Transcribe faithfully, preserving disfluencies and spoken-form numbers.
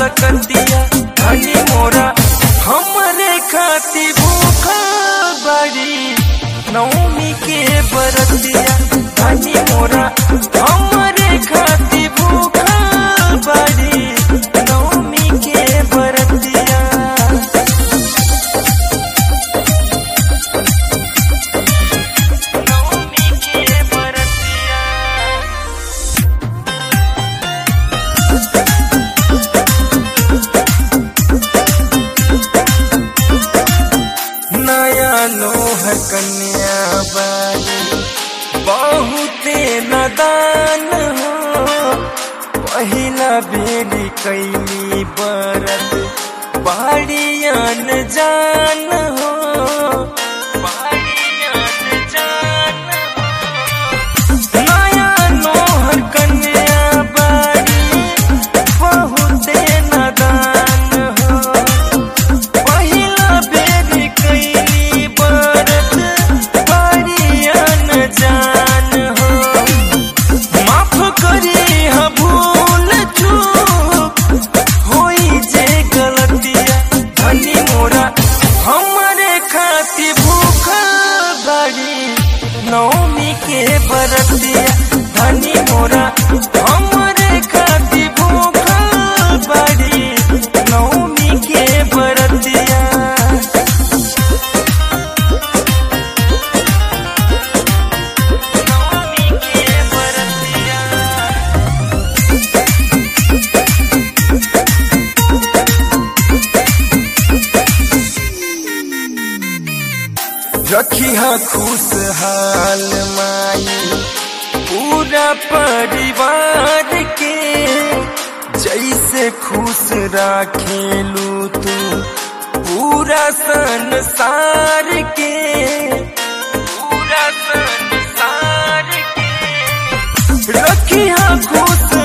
बरकतिया धनी मोरा हमरे खाती भूखा बड़ी नवमी के बरतिया धनी मोरा हमरे खाती भूखा बड़ी नवमी के बरतिया। नवमी के बरतिया नया नोहर कन्या बारी बहुते नदान हो पहिला बेली कैली बरत बाड़ियान जान हो बाड़ियान जान हो नया नोहर कन्या बारी बहुते नदान हो पहिला बेली कैली बरत बाड़ियान जान हो माफ करी हा भूल चूक होई जे गलतिया धनी मोरा हमरे खाती भूखा बड़ी नवमी के बरतिया धनी मोरा हमरे खाती भूखा बड़ी नवमी के बरतिया। नवमी के बरतिया रखिया खुशहाल माई पूरा परिवार के जैसे खुश राखेलू तू पूरा संसार के पूरा संसार के रखिया खुश